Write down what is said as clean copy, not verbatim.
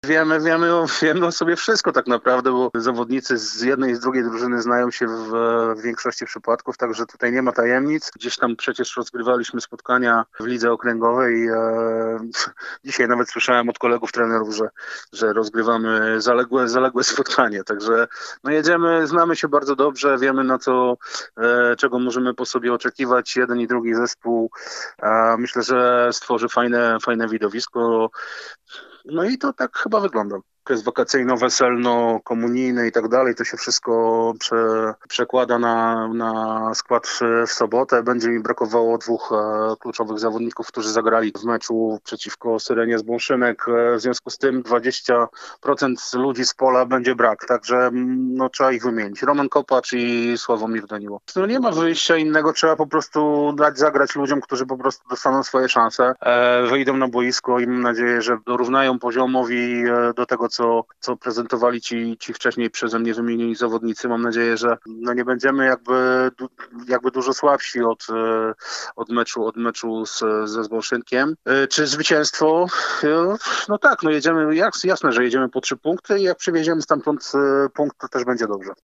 Wiemy o sobie wszystko tak naprawdę, bo zawodnicy z jednej i z drugiej drużyny znają się w większości przypadków, także tutaj nie ma tajemnic. Gdzieś tam przecież rozgrywaliśmy spotkania w lidze okręgowej. Dzisiaj nawet słyszałem od kolegów trenerów, że rozgrywamy zaległe spotkanie, także no jedziemy, znamy się bardzo dobrze, wiemy czego możemy po sobie oczekiwać. Jeden i drugi zespół myślę, że stworzy fajne widowisko. No i to tak chyba wygląda. Okres wakacyjno-weselno-komunijny i tak dalej, to się wszystko przekłada na skład w sobotę. Będzie mi brakowało dwóch kluczowych zawodników, którzy zagrali w meczu przeciwko Syrenie z Bąszynek. W związku z tym 20% ludzi z pola będzie brak, także no, trzeba ich wymienić. Roman Kopacz i Sławomir Daniło. No, nie ma wyjścia innego, trzeba po prostu dać zagrać ludziom, którzy po prostu dostaną swoje szanse, wyjdą na boisko i mam nadzieję, że dorównają poziomowi do tego, co prezentowali ci wcześniej przeze mnie wymienieni zawodnicy. Mam nadzieję, że no nie będziemy jakby dużo słabsi od meczu ze Zbolszynkiem. Czy zwycięstwo? No tak, no jedziemy, jasne, że jedziemy po 3 punkty i jak przywieziemy stamtąd punkt, to też będzie dobrze.